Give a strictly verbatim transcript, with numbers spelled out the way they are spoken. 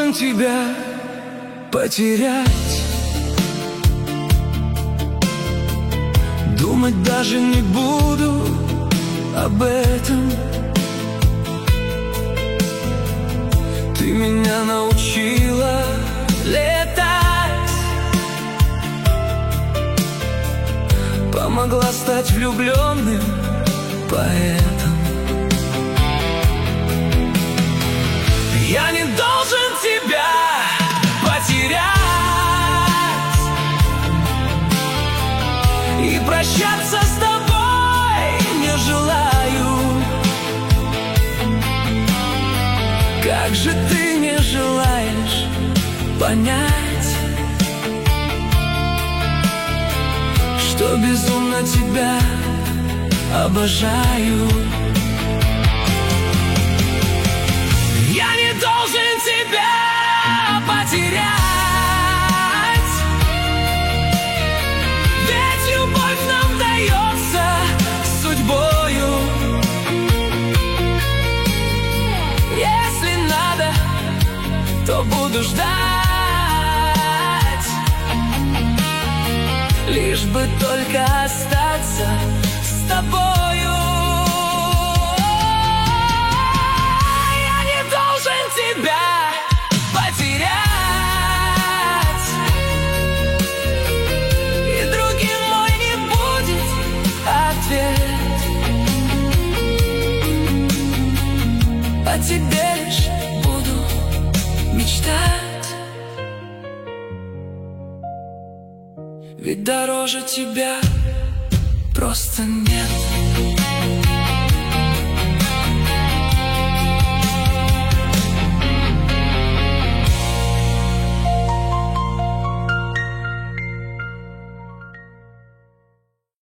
должен тебя потерять. Думать даже не буду об этом. Ты меня научила летать, помогла стать влюбленным поэтом. Я не должен тебя потерять, и прощаться с тобой не желаю. Как же ты не желаешь понять, что безумно тебя обожаю. Я не должен тебя потерять, ведь любовь нам дается судьбою. Если надо, то буду ждать, лишь бы только остаться с тобою. Я не должен тебя потерять, и другим мой не будет ответ. О тебе лишь буду мечтать, ведь дороже тебя просто нет.